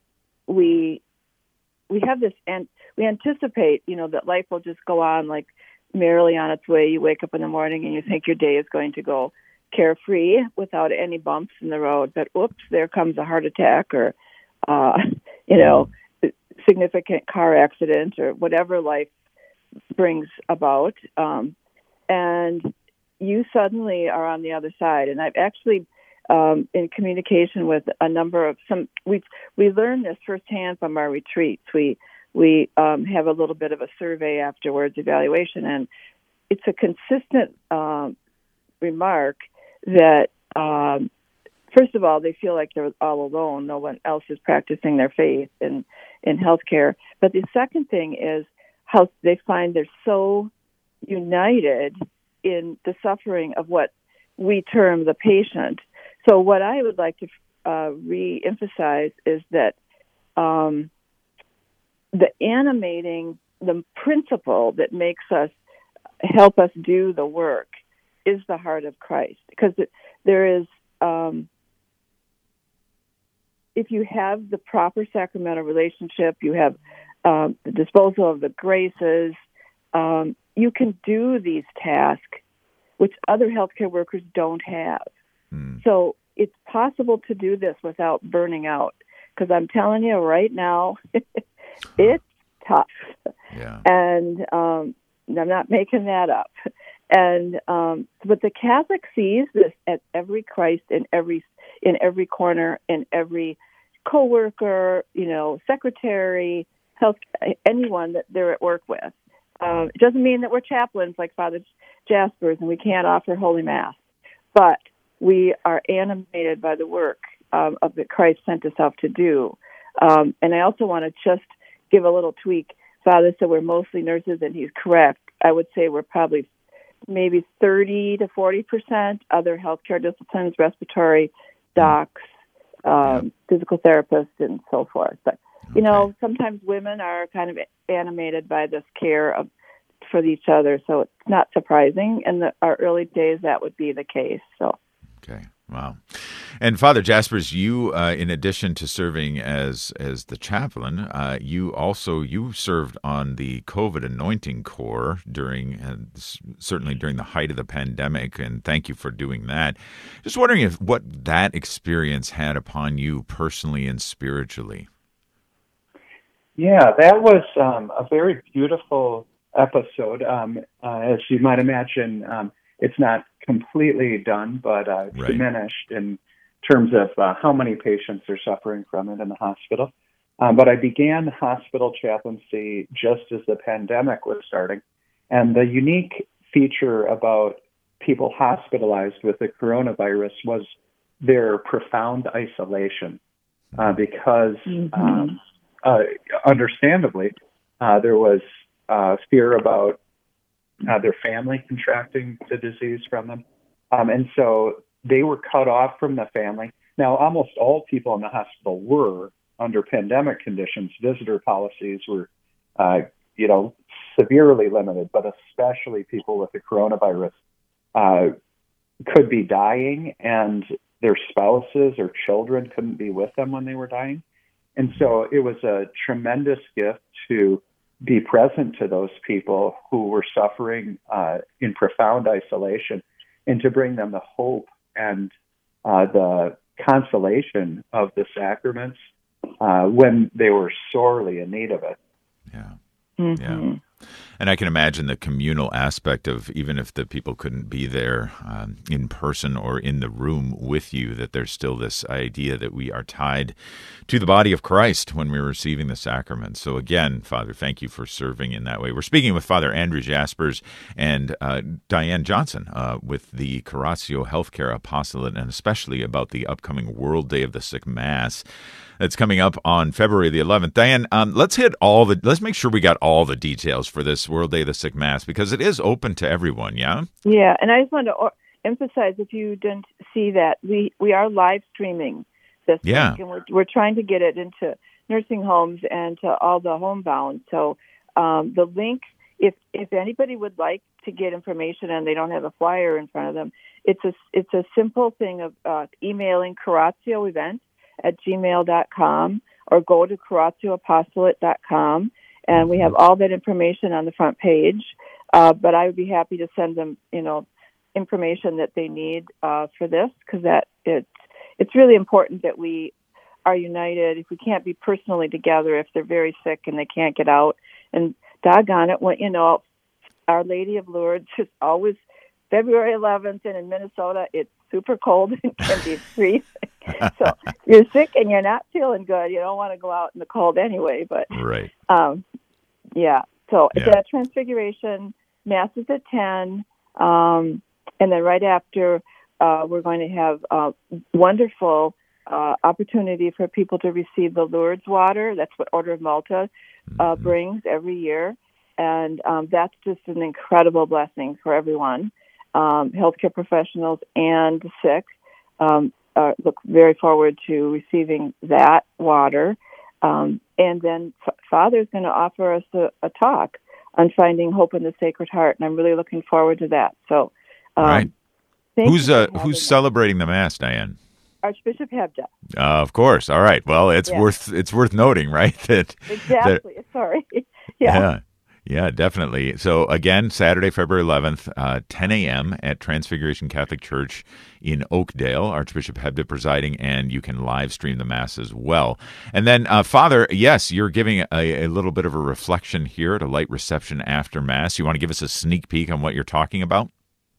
we we have this, and we anticipate, you know, that life will just go on like merrily on its way. You wake up in the morning and you think your day is going to go carefree without any bumps in the road. But oops, there comes a heart attack or, uh, you know, significant car accident or whatever life brings about. Um, and you suddenly are on the other side. And I've actually, um, in communication with a number of some, we we learned this firsthand from our retreats. We we um, have a little bit of a survey afterwards, evaluation, and it's a consistent um, remark that, um, first of all, they feel like they're all alone. No one else is practicing their faith in, in healthcare. But the second thing is how they find they're so united in the suffering of what we term the patient. So what I would like to uh, re-emphasize is that um, the animating, the principle that makes us help us do the work is the heart of Christ. Because it, there is, um, if you have the proper sacramental relationship, you have um, the disposal of the graces, um, you can do these tasks which other healthcare workers don't have. Mm. So it's possible to do this without burning out. Because I'm telling you right now, it's tough. Yeah. And um, I'm not making that up. And um, but the Catholic sees this at every Christ in every in every corner, in every coworker, you know, secretary, health, anyone that they're at work with. Um, it doesn't mean that we're chaplains like Father Jaspers and we can't offer Holy Mass, but we are animated by the work um, of that Christ sent us out to do. Um, and I also want to just give a little tweak. Father said we're mostly nurses, and he's correct. I would say we're probably maybe thirty to forty percent other healthcare disciplines, respiratory, docs, um, physical therapists, and so forth. But, you know, sometimes women are kind of animated by this care of for each other, so it's not surprising. In the, our early days, that would be the case. So, okay, wow. And Father Jaspers, you, uh, in addition to serving as as the chaplain, uh, you also you served on the COVID Anointing Corps during, uh, certainly during the height of the pandemic, and thank you for doing that. Just wondering if what that experience had upon you personally and spiritually. Yeah, that was um, a very beautiful episode. Um, uh, as you might imagine, um, it's not completely done, but uh, right. diminished in terms of uh, how many patients are suffering from it in the hospital. Um, but I began hospital chaplaincy just as the pandemic was starting. And the unique feature about people hospitalized with the coronavirus was their profound isolation uh, because, mm-hmm. um, uh, understandably, uh, there was uh, fear about uh, their family contracting the disease from them. Um, and so they were cut off from the family. Now, almost all people in the hospital were under pandemic conditions. Visitor policies were, uh, you know, severely limited, but especially people with the coronavirus uh, could be dying, and their spouses or children couldn't be with them when they were dying. And so it was a tremendous gift to be present to those people who were suffering uh, in profound isolation, and to bring them the hope and uh, the consolation of the sacraments uh, when they were sorely in need of it. Yeah. Mm-hmm. Yeah. And I can imagine the communal aspect of, even if the people couldn't be there um, in person or in the room with you, that there's still this idea that we are tied to the body of Christ when we're receiving the sacrament. So again, Father, thank you for serving in that way. We're speaking with Father Andrew Jaspers and uh, Diane Johnson uh, with the Curatio Healthcare Apostolate, and especially about the upcoming World Day of the Sick Mass that's coming up on February the eleventh. Diane, um, let's hit all the, let's make sure we got all the details for this World Day of the Sick Mass, because it is open to everyone, yeah? Yeah, and I just want to emphasize, if you didn't see that, we, we are live streaming this yeah. week, and we're, we're trying to get it into nursing homes and to all the homebound. So um, the link, if if anybody would like to get information and they don't have a flyer in front of them, it's a, it's a simple thing of uh, emailing Curatio Event at gmail dot com, or go to curatio apostolate dot com, and we have all that information on the front page. Uh, but I would be happy to send them, you know, information that they need uh, for this, because that it's it's really important that we are united. If we can't be personally together, if they're very sick and they can't get out, and doggone it, when you know, Our Lady of Lourdes is always February eleventh, and in Minnesota it's super cold and can be freezing. So if you're sick and you're not feeling good, you don't want to go out in the cold anyway. But right, um, yeah. So yeah. that Transfiguration Mass is at ten, um, and then right after uh, we're going to have a wonderful uh, opportunity for people to receive the Lourdes water. That's what Order of Malta uh, mm-hmm. brings every year, and um, that's just an incredible blessing for everyone, um, healthcare professionals and the sick. Um, uh, look very forward to receiving that water. Um, and then F- Father's going to offer us a, a talk on finding hope in the Sacred Heart, and I'm really looking forward to that. So, um, right. Who's uh, who's us. celebrating the Mass, Diane? Archbishop Hebda. Uh, of course. All right. Well, it's yeah. worth it's worth noting, right? That exactly. That, Sorry. yeah. yeah. Yeah, definitely. So again, Saturday, February eleventh, uh, ten a.m. at Transfiguration Catholic Church in Oakdale, Archbishop Hebda presiding, and you can live stream the Mass as well. And then, uh, Father, yes, you're giving a, a little bit of a reflection here at a light reception after Mass. You want to give us a sneak peek on what you're talking about?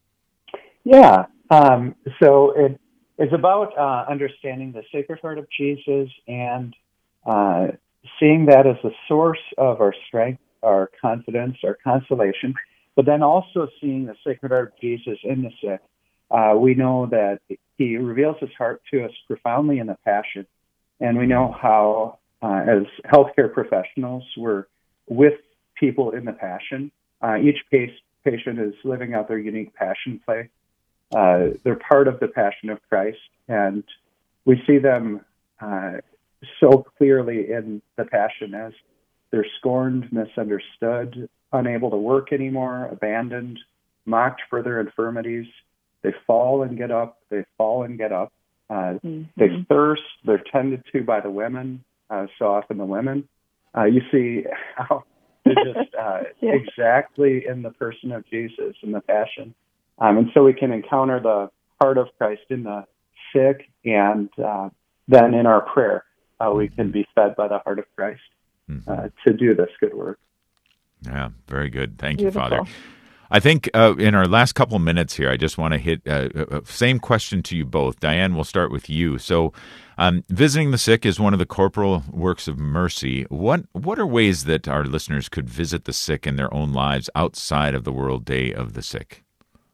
Yeah. Um, so it is about uh, understanding the Sacred Heart of Jesus and uh, seeing that as the source of our strength, our confidence, our consolation, but then also seeing the Sacred Heart of Jesus in the sick. Uh, we know that he reveals his heart to us profoundly in the Passion, and we know how, uh, as healthcare professionals, we're with people in the Passion. Uh, each case, patient is living out their unique Passion play. Uh, they're part of the Passion of Christ, and we see them uh, so clearly in the Passion as they're scorned, misunderstood, unable to work anymore, abandoned, mocked for their infirmities. They fall and get up. They fall and get up. Uh, mm-hmm. They thirst. They're tended to by the women, uh, so often the women. Uh, you see how they're just uh, yeah. exactly in the person of Jesus in the Passion. Um, and so we can encounter the heart of Christ in the sick, and uh, then in our prayer, uh, we can be fed by the heart of Christ. Uh, to do this good work. Yeah, very good. Thank Beautiful. you, Father. I think uh, in our last couple of minutes here, I just want to hit uh, uh, same question to you both. Diane, we'll start with you. So, um, visiting the sick is one of the corporal works of mercy. What what are ways that our listeners could visit the sick in their own lives outside of the World Day of the Sick?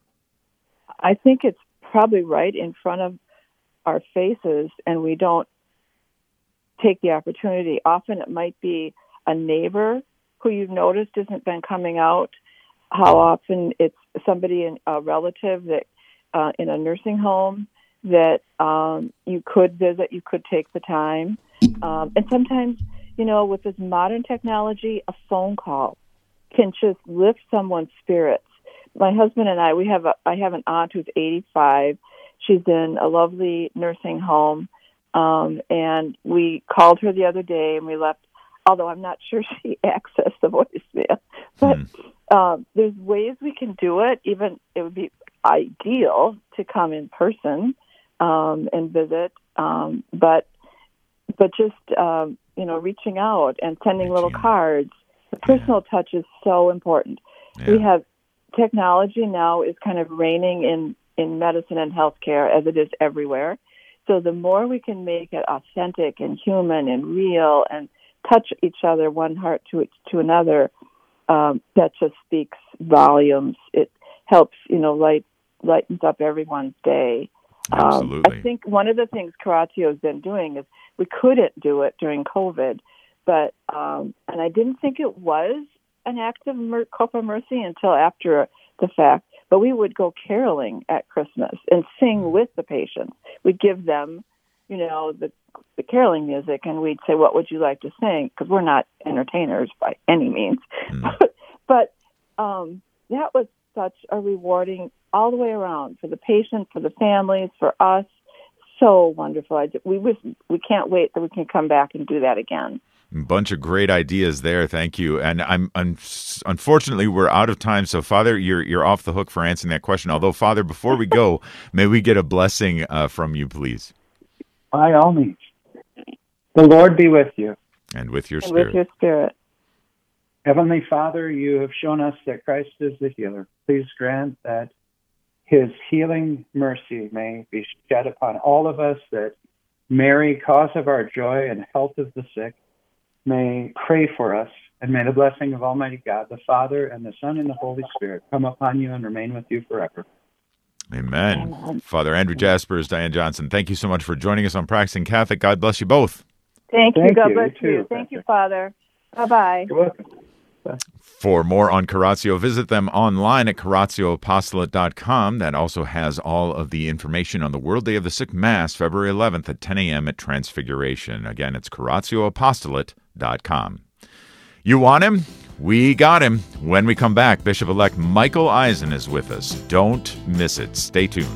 I think it's probably right in front of our faces, and we don't take the opportunity. Often it might be a neighbor who you've noticed hasn't been coming out. How often it's somebody, in a relative that uh, in a nursing home that um, you could visit, you could take the time. Um, and sometimes, you know, with this modern technology, a phone call can just lift someone's spirits. My husband and I, we have a, I have an aunt who's eighty-five. She's in a lovely nursing home. Um, and we called her the other day, and we left, although I'm not sure she accessed the voicemail. But hmm. um, there's ways we can do it. Even it would be ideal to come in person um, and visit. Um, but but just, um, you know, reaching out and sending little cards. The personal yeah. touch is so important. Yeah. We have technology now is kind of reigning in, in medicine and healthcare, as it is everywhere. So the more we can make it authentic and human and real and touch each other, one heart to to another, um, that just speaks volumes. It helps, you know, light lightens up everyone's day. Absolutely. Um, I think one of the things Curatio has been doing is we couldn't do it during COVID, but um, and I didn't think it was an act of mer- corporal mercy until after the fact. But we would go caroling at Christmas and sing with the patients. We'd give them, you know, the, the caroling music, and we'd say, what would you like to sing? Because we're not entertainers by any means. Mm. but but um, that was such a rewarding all the way around for the patients, for the families, for us. So wonderful. I, we, wish, we can't wait that we can come back and do that again. Bunch of great ideas there. Thank you. And I'm, I'm unfortunately we're out of time. So Father, you're you're off the hook for answering that question. Although Father, before we go, may we get a blessing uh, from you, please? By all means. The Lord be with you. And with your and spirit. with your spirit. Heavenly Father, you have shown us that Christ is the healer. Please grant that his healing mercy may be shed upon all of us, that Mary, cause of our joy and health of the sick, may pray for us, and may the blessing of Almighty God, the Father, and the Son, and the Holy Spirit come upon you and remain with you forever. Amen. Amen. Father Andrew Jaspers, Diane Johnson, thank you so much for joining us on Practicing Catholic. God bless you both. Thank you. Thank God you. bless You you. too. Thank you, Father. Bye-bye. You're welcome. For more on Curatio, visit them online at curatio apostolate dot com. That also has all of the information on the World Day of the Sick Mass, February eleventh at ten a.m. at Transfiguration. Again, it's curatio apostolate dot com. You want him? We got him. When we come back, Bishop-elect Michael Eisen is with us. Don't miss it. Stay tuned.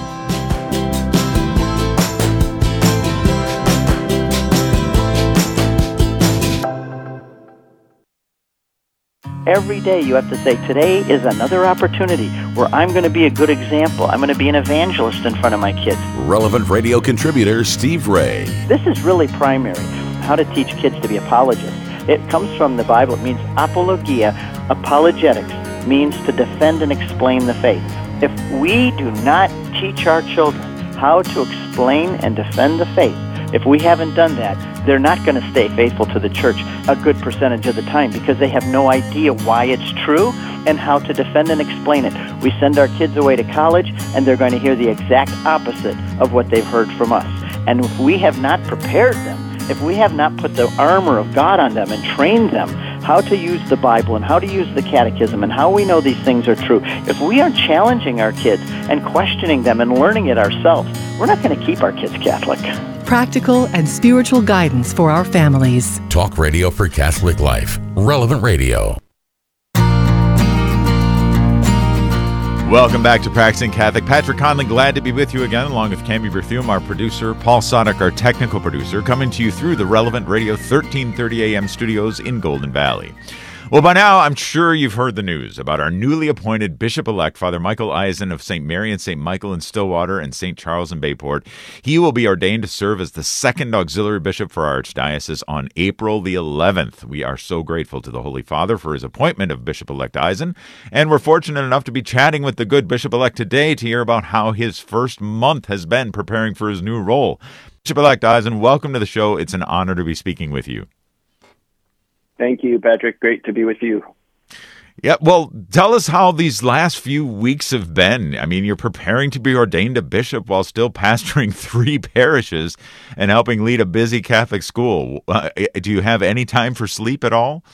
Every day you have to say, today is another opportunity where I'm going to be a good example. I'm going to be an evangelist in front of my kids. Relevant Radio contributor Steve Ray. This is really primary, how to teach kids to be apologists. It comes from the Bible. It means apologia. Apologetics means to defend and explain the faith. If we do not teach our children how to explain and defend the faith, if we haven't done that, they're not going to stay faithful to the church a good percentage of the time because they have no idea why it's true and how to defend and explain it. We send our kids away to college, and they're going to hear the exact opposite of what they've heard from us. And if we have not prepared them, if we have not put the armor of God on them and trained them how to use the Bible and how to use the catechism and how we know these things are true, if we aren't challenging our kids and questioning them and learning it ourselves, we're not going to keep our kids Catholic. Practical and spiritual guidance for our families. Talk Radio for Catholic Life. Relevant Radio. Welcome back to Practicing Catholic. Patrick Conley, glad to be with you again, along with Cami Berthume, our producer, Paul Sonic, our technical producer, coming to you through the Relevant Radio thirteen thirty a.m. studios in Golden Valley. Well, by now, I'm sure you've heard the news about our newly appointed Bishop-elect, Father Michael Eisen of Saint Mary and Saint Michael in Stillwater and Saint Charles in Bayport. He will be ordained to serve as the second auxiliary bishop for our archdiocese on April the eleventh. We are so grateful to the Holy Father for his appointment of Bishop-elect Eisen, and we're fortunate enough to be chatting with the good Bishop-elect today to hear about how his first month has been preparing for his new role. Bishop-elect Eisen, welcome to the show. It's an honor to be speaking with you. Thank you, Patrick. Great to be with you. Yeah, well, tell us how these last few weeks have been. I mean, you're preparing to be ordained a bishop while still pastoring three parishes and helping lead a busy Catholic school. Uh, do you have any time for sleep at all?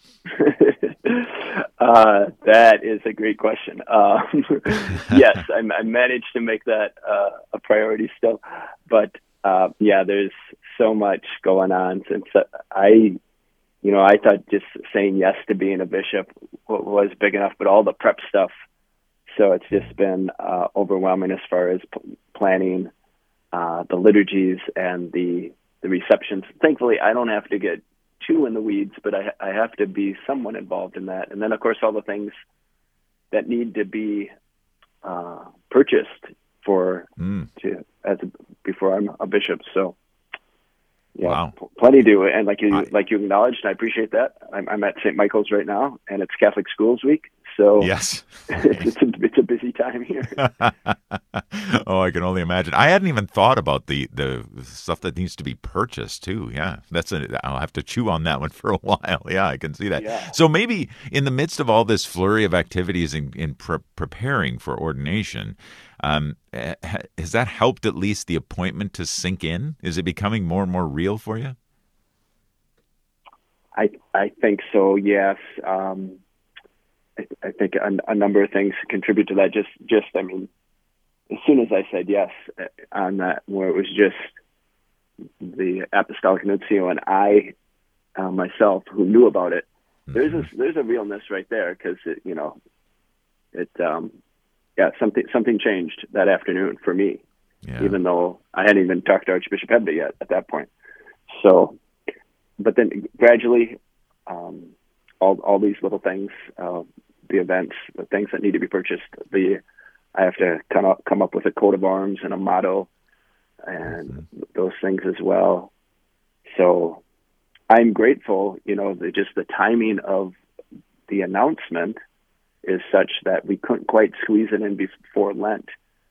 uh, that is a great question. Uh, yes, I, I managed to make that uh, a priority still. But, uh, yeah, there's so much going on since I... You know, I thought just saying yes to being a bishop was big enough, but all the prep stuff. So it's just been uh, overwhelming as far as p- planning uh, the liturgies and the the receptions. Thankfully, I don't have to get too in the weeds, but I, I have to be somewhat involved in that. And then, of course, all the things that need to be uh, purchased for mm. to as a, before I'm a bishop. So. Yeah, wow. p- plenty to do, and like you I, like you acknowledged, and I appreciate that. I'm, I'm at Saint Michael's right now, and it's Catholic Schools Week, so yes, it's, a, it's a busy time here. Oh, I can only imagine. I hadn't even thought about the, the stuff that needs to be purchased too. Yeah, that's a, I'll have to chew on that one for a while. Yeah, I can see that. Yeah. So maybe in the midst of all this flurry of activities in, in pre- preparing for ordination. Um, has that helped at least the appointment to sink in? Is it becoming more and more real for you? I I think so. Yes. Um, I, I think a, a number of things contribute to that. Just just I mean, as soon as I said yes on that, where it was just the Apostolic Nuncio and I uh, myself who knew about it. Mm-hmm. There's a there's a realness right there because you know it. Um, Yeah, something something changed that afternoon for me, yeah. Even though I hadn't even talked to Archbishop Hebda yet at that point. So but then gradually, um, all all these little things, uh, the events, the things that need to be purchased, the I have to come up come up with a coat of arms and a motto, and mm-hmm. those things as well. So I'm grateful, you know, the, just the timing of the announcement is such that we couldn't quite squeeze it in before Lent.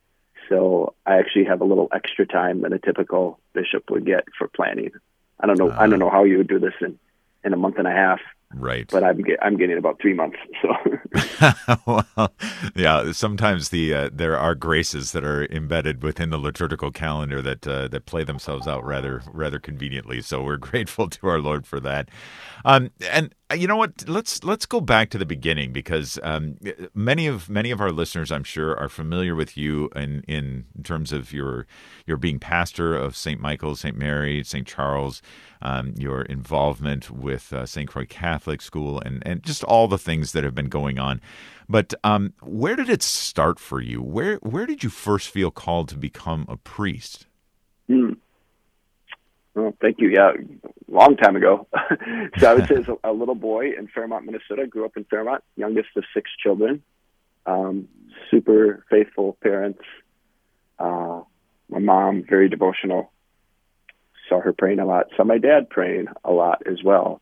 So I actually have a little extra time than a typical bishop would get for planning. I don't know. Uh, I don't know how you would do this in, in a month and a half. Right. But I'm get, I'm getting about three months. So. Well, yeah. Sometimes the uh, there are graces that are embedded within the liturgical calendar that uh, that play themselves out rather rather conveniently. So we're grateful to our Lord for that. Um, and you know what? Let's let's go back to the beginning, because um, many of many of our listeners, I'm sure, are familiar with you in in terms of your your being pastor of Saint Michael, Saint Mary, Saint Charles, um, your involvement with uh, Saint Croix Catholic School, and and just all the things that have been going on. But um, where did it start for you? Where where did you first feel called to become a priest? Hmm. Well, thank you. Yeah, long time ago. So I would say as a, a little boy in Fairmont, Minnesota, grew up in Fairmont, youngest of six children, um, super faithful parents. Uh, my mom, very devotional. Saw her praying a lot. Saw my dad praying a lot as well.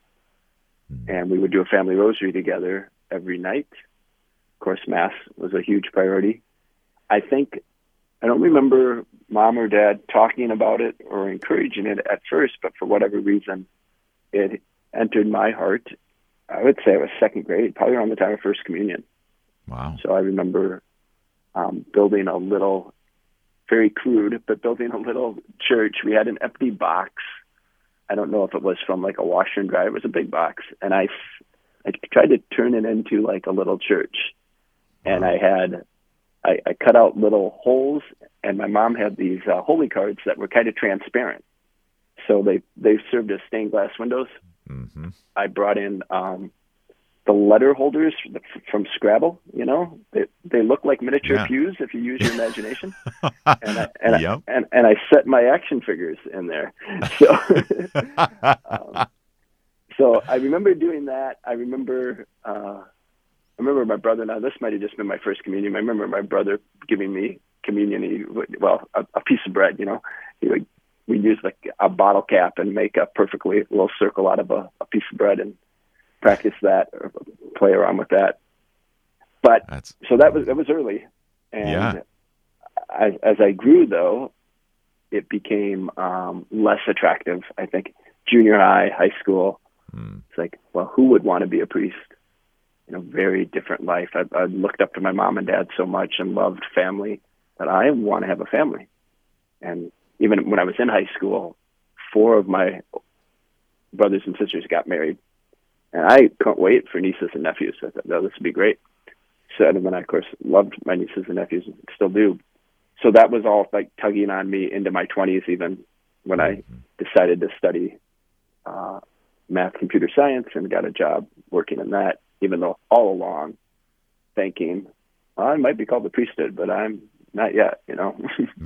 And we would do a family rosary together every night. Of course, Mass was a huge priority. I think, I don't remember Mom or Dad talking about it or encouraging it at first, but for whatever reason, it entered my heart. I would say it was second grade, probably around the time of First Communion. Wow. So I remember um, building a little, very crude, but building a little church. We had an empty box. I don't know if it was from like a washer and dryer. It was a big box. And I, I tried to turn it into like a little church. And I had, I, I cut out little holes, and my mom had these uh, holy cards that were kind of transparent. So they, they served as stained glass windows. Mm-hmm. I brought in um, the letter holders from Scrabble, you know, they, they look like miniature yeah. pews if you use your imagination. and, I, and, yep. I, and, and I set my action figures in there. So, um, so I remember doing that. I remember, uh, I remember my brother, now this might have just been my first communion. I remember my brother giving me communion, he would, well, a, a piece of bread, you know, he would, we'd use like a bottle cap and make a perfectly little circle out of a, a piece of bread and practice that or play around with that. But That's... so that was, that was early. And yeah. as, as I grew though, it became um, less attractive. I think junior high, high school, mm. it's like, well, who would want to be a priest? You know, very different life. I, I looked up to my mom and dad so much and loved family that I want to have a family. And even when I was in high school, four of my brothers and sisters got married. And I couldn't wait for nieces and nephews. I thought, oh, this would be great. So, and then I, of course, loved my nieces and nephews and still do. So that was all like tugging on me into my twenties, even when I decided to study uh, math, computer science, and got a job working in that, even though all along thinking, well, I might be called the priesthood, but I'm not yet, you know.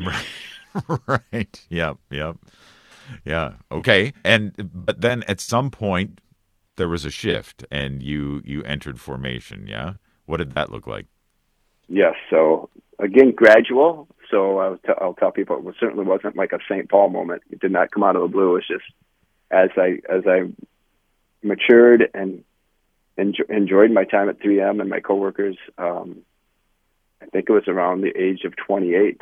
Right. Yep. Yep. Yeah. Okay. And but then at some point there was a shift, and you you entered formation. Yeah. What did that look like? Yes. So again, gradual. So I'll, t- I'll tell people it certainly wasn't like a Saint Paul moment. It did not come out of the blue. It's just as I as I matured and enjo- enjoyed my time at three M and my coworkers. Um, I think it was around the age of twenty-eight.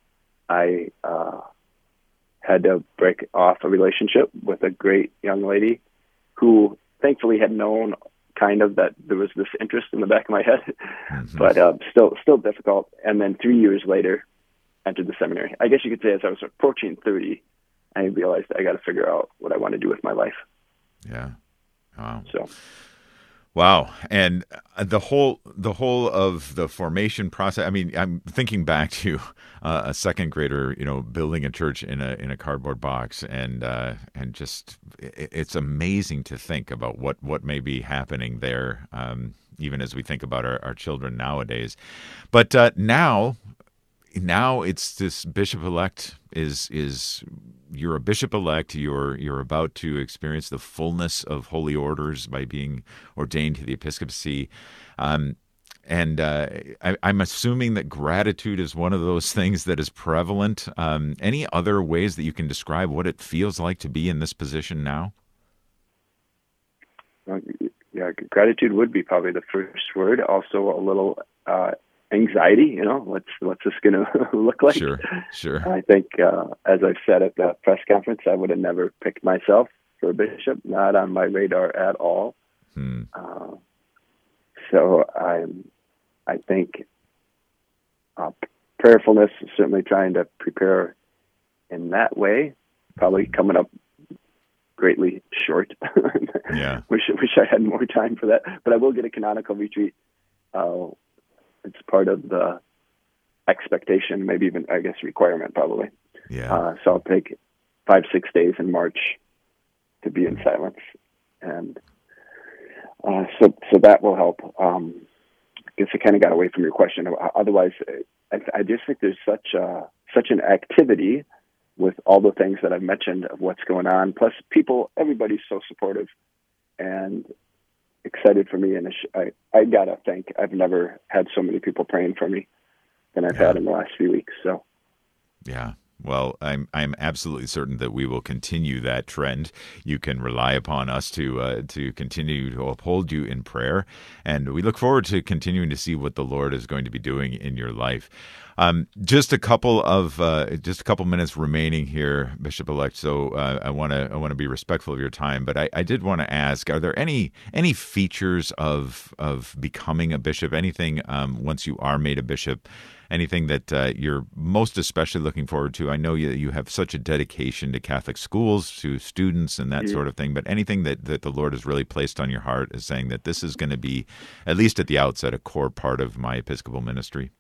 I uh, had to break off a relationship with a great young lady who thankfully had known kind of that there was this interest in the back of my head, mm-hmm. but uh, still still difficult. And then three years later, entered the seminary. I guess you could say as I was approaching thirty, I realized I got to figure out what I want to do with my life. Yeah. Wow. So. Wow. And the whole the whole of the formation process, I mean, I'm thinking back to uh, a second grader, you know, building a church in a in a cardboard box, and uh, and just it, it's amazing to think about what, what may be happening there, um, even as we think about our, our children nowadays. But uh, now, now it's this bishop-elect is is you're a bishop-elect. You're you're about to experience the fullness of holy orders by being ordained to the episcopacy. Um, And uh, I, I'm assuming that gratitude is one of those things that is prevalent. Um, any other ways that you can describe what it feels like to be in this position now? Uh, yeah, gratitude would be probably the first word. Also, a little uh, anxiety. You know, what's what's this going to look like? Sure, sure. I think, uh, as I've said at the press conference, I would have never picked myself for a bishop. Not on my radar at all. Hmm. Uh, so I'm. I think uh, prayerfulness is certainly trying to prepare in that way, probably coming up greatly short. Yeah. wish, wish I had more time for that. But I will get a canonical retreat. Uh, it's part of the expectation, maybe even, I guess, requirement probably. Yeah. Uh, so I'll take five, six days in March to be in silence. And uh, so, so that will help. Um, I guess I kind of got away from your question. Otherwise, I, I just think there's such a, such an activity with all the things that I've mentioned of what's going on. Plus, people, everybody's so supportive and excited for me. And I, I gotta think I've never had so many people praying for me than I've yeah. had in the last few weeks. So, yeah. Well, I'm I'm absolutely certain that we will continue that trend. You can rely upon us to uh, to continue to uphold you in prayer, and we look forward to continuing to see what the Lord is going to be doing in your life. Um, just a couple of uh, just a couple minutes remaining here, Bishop-elect. So uh, I want to I want to be respectful of your time, but I, I did want to ask: are there any any features of of becoming a bishop? Anything um, once you are made a bishop? Anything that uh, you're most especially looking forward to? I know you you have such a dedication to Catholic schools, to students, and that mm-hmm. sort of thing. But anything that, that the Lord has really placed on your heart is saying that this is going to be, at least at the outset, a core part of my Episcopal ministry.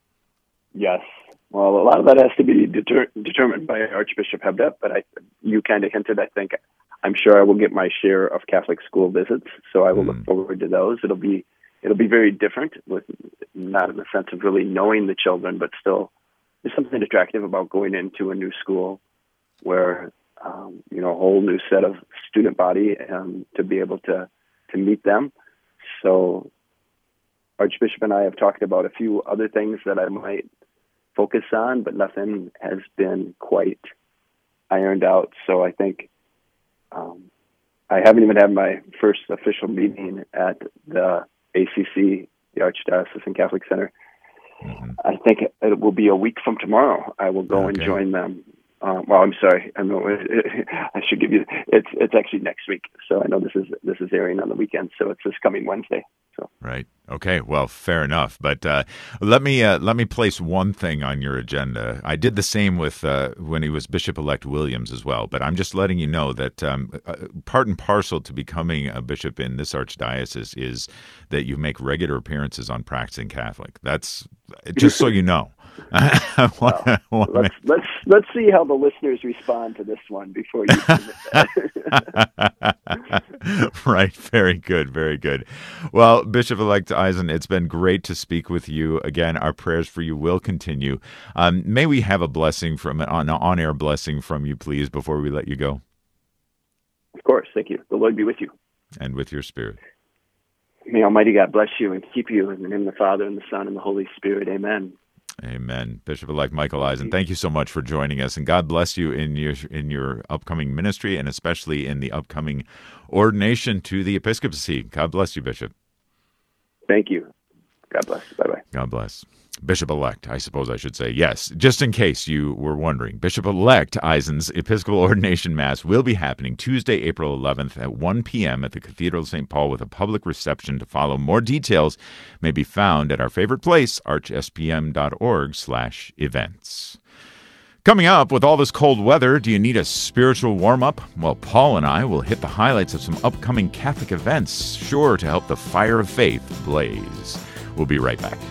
Yes. Well, a lot of that has to be deter- determined by Archbishop Hebda, but I, you kind of hinted, I think, I'm sure I will get my share of Catholic school visits, so I will mm. look forward to those. It'll be It'll be very different, with not in the sense of really knowing the children, but still there's something attractive about going into a new school where, um, you know, a whole new set of student body um, to be able to, to meet them. So Archbishop and I have talked about a few other things that I might focus on, but nothing has been quite ironed out. So I think um, I haven't even had my first official meeting at the A C C, the Archdiocesan Catholic Center. Mm-hmm. I think it will be a week from tomorrow. I will go okay. and join them. Um, well, I'm sorry. I know I should give you. It's it's actually next week. So I know this is this is airing on the weekend. So it's this coming Wednesday. So right. Okay. Well, fair enough. But uh, let me uh, let me place one thing on your agenda. I did the same with uh, when he was Bishop-elect Williams as well. But I'm just letting you know that um, part and parcel to becoming a bishop in this archdiocese is that you make regular appearances on Practicing Catholic. That's just so you know. well, let's, let's let's see how the listeners respond to this one before you submit that. Right. Very good. Very good. Well, Bishop-elect Eisen, it's been great to speak with you. Again, our prayers for you will continue. Um, may we have a blessing from an on-air blessing from you, please, before we let you go? Of course. Thank you. The Lord be with you. And with your spirit. May Almighty God bless you and keep you in the name of the Father, and the Son, and the Holy Spirit. Amen. Amen. Bishop-elect Michael Eisen, thank you so much for joining us, and God bless you in your in your upcoming ministry, and especially in the upcoming ordination to the episcopacy. God bless you, Bishop. Thank you. God bless. Bye-bye. God bless. Bishop-elect, I suppose I should say. Yes, just in case you were wondering, Bishop-elect Eisen's Episcopal Ordination Mass will be happening Tuesday, April eleventh at one p.m. at the Cathedral of Saint Paul with a public reception to follow. More details may be found at our favorite place, archspm.org slash events. Coming up, with all this cold weather, do you need a spiritual warm-up? Well, Paul and I will hit the highlights of some upcoming Catholic events, sure to help the fire of faith blaze. We'll be right back.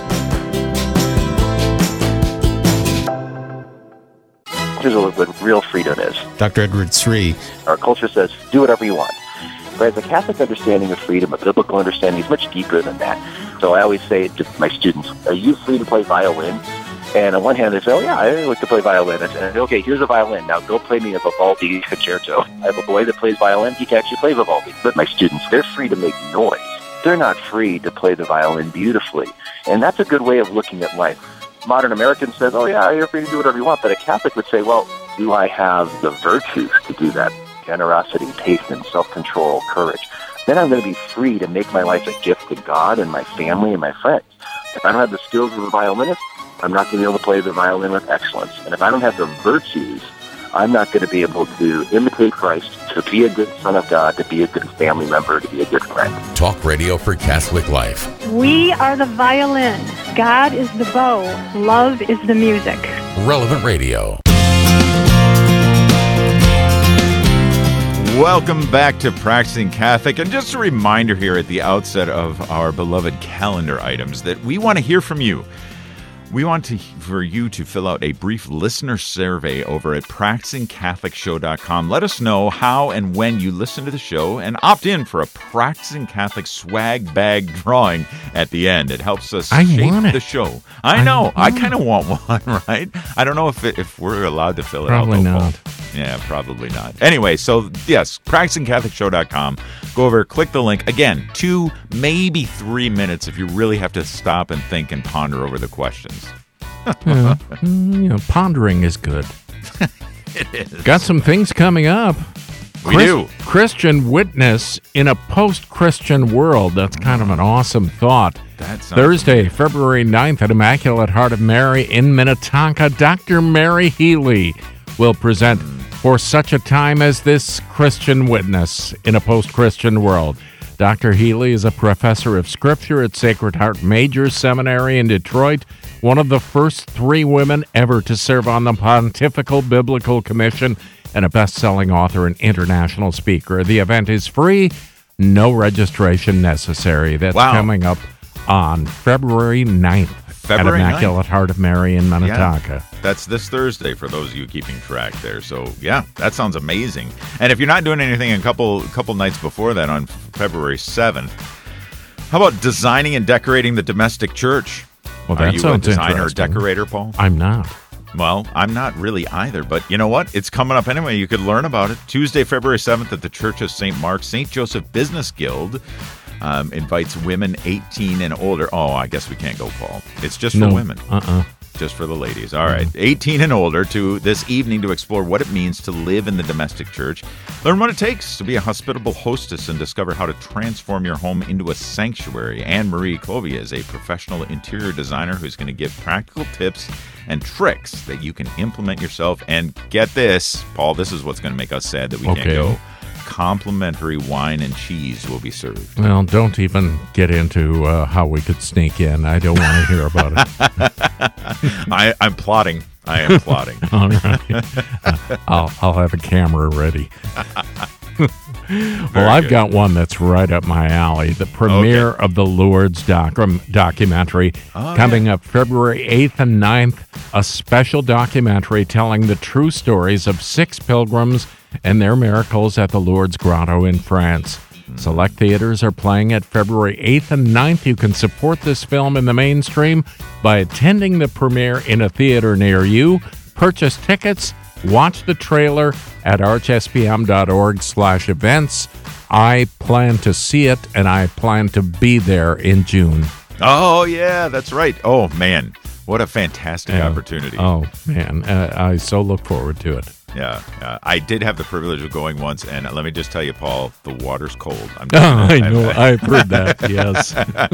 Here's what real freedom is. Doctor Edward Sri. Our culture says, do whatever you want. Whereas the Catholic understanding of freedom, a biblical understanding, is much deeper than that. So I always say to my students, are you free to play violin? And on one hand, they say, oh, yeah, I like to play violin. And I say, okay, here's a violin. Now go play me a Vivaldi concerto. I have a boy that plays violin. He can actually play Vivaldi. But my students, they're free to make noise. They're not free to play the violin beautifully. And that's a good way of looking at life. Modern American says, oh, yeah, you're free to do whatever you want. But a Catholic would say, well, do I have the virtues to do that? Generosity, patience, self-control, courage. Then I'm going to be free to make my life a gift to God and my family and my friends. If I don't have the skills of a violinist, I'm not going to be able to play the violin with excellence. And if I don't have the virtues, I'm not going to be able to imitate Christ, to be a good son of God, to be a good family member, to be a good friend. Talk Radio for Catholic Life. We are the violin. God is the bow. Love is the music. Relevant Radio. Welcome back to Practicing Catholic. And just a reminder here at the outset of our beloved calendar items that we want to hear from you. We want to, for you to fill out a brief listener survey over at practicing catholic show dot com. Let us know how and when you listen to the show and opt in for a Practicing Catholic swag bag drawing at the end. It helps us I shape want it. the show. I know. I, I kind of want one, right? I don't know if it, if we're allowed to fill it Probably out. Probably not. Yeah, probably not. Anyway, so yes, practicing catholic show dot com. Go over, click the link. Again, two, maybe three minutes if you really have to stop and think and ponder over the questions. Yeah, mm, you know, pondering is good. It is. Got some things coming up. We do. Christian witness in a post-Christian world. That's kind of an awesome thought. That sounds Thursday, February ninth at Immaculate Heart of Mary in Minnetonka, Doctor Mary Healy will present For Such a Time as This, Christian Witness in a Post-Christian World. Doctor Healy is a professor of Scripture at Sacred Heart Major Seminary in Detroit, one of the first three women ever to serve on the Pontifical Biblical Commission, and a best-selling author and international speaker. The event is free, no registration necessary. That's wow. coming up on February ninth February at Immaculate ninth. Heart of Mary in Minnetonka. Yeah, that's this Thursday for those of you keeping track there. So, yeah, that sounds amazing. And if you're not doing anything a couple couple nights before that on February seventh, how about designing and decorating the domestic church? Well, that Are you sounds a designer or interesting. decorator, Paul? I'm not. Well, I'm not really either, but you know what? It's coming up anyway. You could learn about it. Tuesday, February seventh at the Church of Saint Mark. Saint Joseph Business Guild um, invites women eighteen and older. Oh, I guess we can't go, Paul. It's just for No. women. Uh-uh. Just for the ladies. All right. eighteen and older to this evening to explore what it means to live in the domestic church. Learn what it takes to be a hospitable hostess and discover how to transform your home into a sanctuary. Anne-Marie Clovia is a professional interior designer who's going to give practical tips and tricks that you can implement yourself. And get this, Paul, this is what's going to make us sad that we Okay. can't go. Complimentary wine and cheese will be served. Well, don't even get into uh, how we could sneak in. I don't want to hear about it. I, I'm plotting. I am plotting. All right. Uh, I'll, I'll have a camera ready. Well, I've good. got one that's right up my alley. The premiere Okay. of the Lourdes doc- um, documentary Oh, coming yeah. up February eighth and ninth. A special documentary telling the true stories of six pilgrims and their miracles at the Lourdes Grotto in France. Select theaters are playing it February eighth and ninth. You can support this film in the mainstream by attending the premiere in a theater near you. Purchase tickets, watch the trailer at archspm.org slash events. I plan to see it, and I plan to be there in June. Oh, yeah, that's right. Oh, man. What a fantastic Yeah. opportunity. Oh, man. Uh, I so look forward to it. Yeah, uh, I did have the privilege of going once, and let me just tell you, Paul, the water's cold. I'm Oh, I know. I've heard that, yes.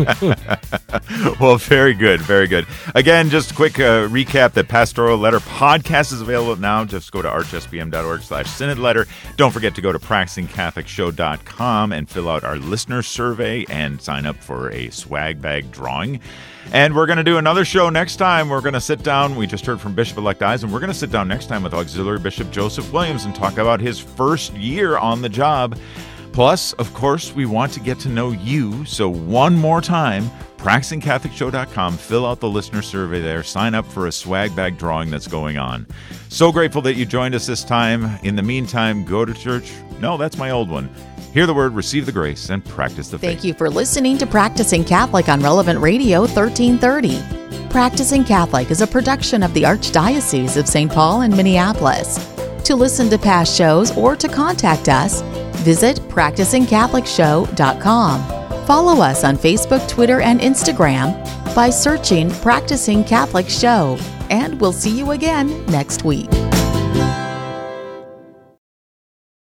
Well, very good, very good. Again, just a quick uh, recap. The Pastoral Letter podcast is available now. Just go to archspm.org slash synod letter. Don't forget to go to practicing catholic show dot com and fill out our listener survey and sign up for a swag bag drawing. And we're going to do another show next time. We're going to sit down. We just heard from Bishop-elect Eisen. We're going to sit down next time with Auxiliary Bishop Joseph Williams and talk about his first year on the job. Plus, of course, we want to get to know you. So one more time, practicing catholic show dot com. Fill out the listener survey there. Sign up for a swag bag drawing that's going on. So grateful that you joined us this time. In the meantime, go to church. No, that's my old one. Hear the word, receive the grace, and practice the faith. Thank you for listening to Practicing Catholic on Relevant Radio thirteen thirty. Practicing Catholic is a production of the Archdiocese of Saint Paul and Minneapolis. To listen to past shows or to contact us, visit practicing catholic show dot com. Follow us on Facebook, Twitter, and Instagram by searching Practicing Catholic Show. And we'll see you again next week.